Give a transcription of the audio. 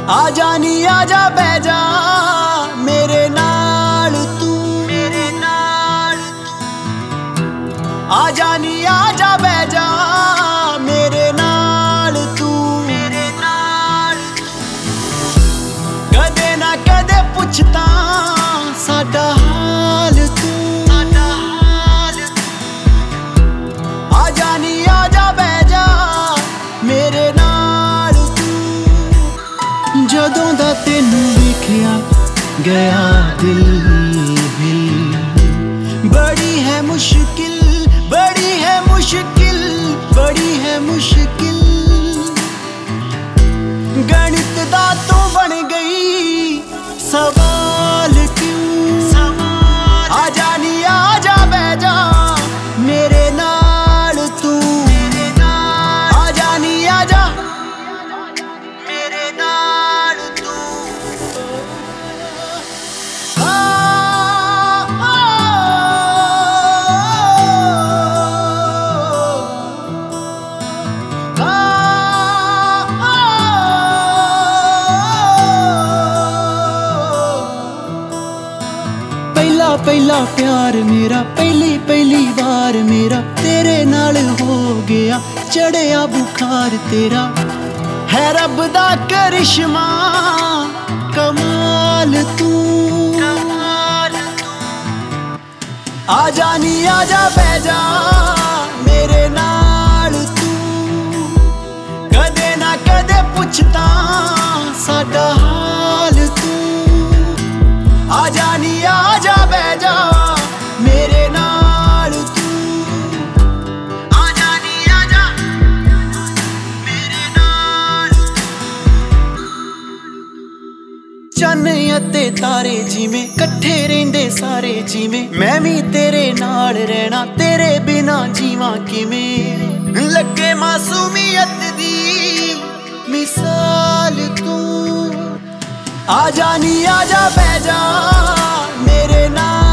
आजा नी आजा बह जा मेरे नाल तू, मेरे नाल आजा नी आजा बह जा मेरे नाल तू, मेरे नाल कदे ना कदे पुछता साडा हाल तू, साडा हाल आजा नी आजा बह जा मेरे नाल जदों दा तेनू वेखिया गया दिल हिल। बड़ी है मुश्किल, बड़ी है मुश्किल, बड़ी है मुश्किल गणित दा तू बन गई सवाल क्यों, सवाल आजा नी आजा बह जा मेरे नाल तू, मेरे नाल आजा नी आजा मेरे नाल तू। पहला पहला प्यार मेरा, पहली पहली बार मेरा तेरे नाल हो गया, चढ़िया बुखार तेरा है रब दा करिश्मा कमाल तू, कमाल तू आजा नी आजा बह जा मेरे नाल तू कदे ना कदे पुछता साडा हाल तू, आजा नी आजा बह जा मेरे नाल तू, आजा नी आजा मेरे नाल। चन्न अते तारे जिवें कट्ठे रहिंदे सारे जिवें मैं भी तेरे नाल रहना, तेरे बिना जीवां किवें लगे मासूमियत दी मिसाल तू, आजा नी आजा बह जा मेरे नाल।